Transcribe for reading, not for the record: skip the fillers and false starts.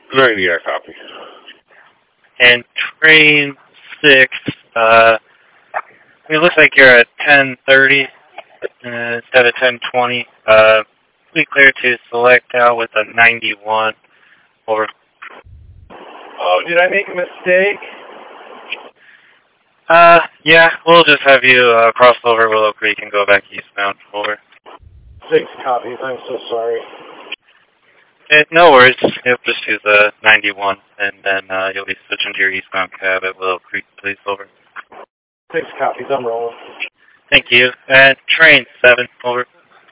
90, I copy. And train 6, it looks like you're at 10:30 instead of 10:20. We clear to select out with a 91. Over. Oh, did I make a mistake? Yeah, we'll just have you cross over Willow Creek and go back eastbound. Over. 6 copies. I'm so sorry. No worries. You'll just use a 91, and then you'll be switching to your eastbound cab at Willow Creek, please. Over. 6 copies. I'm rolling. Thank you. And train 7. Over.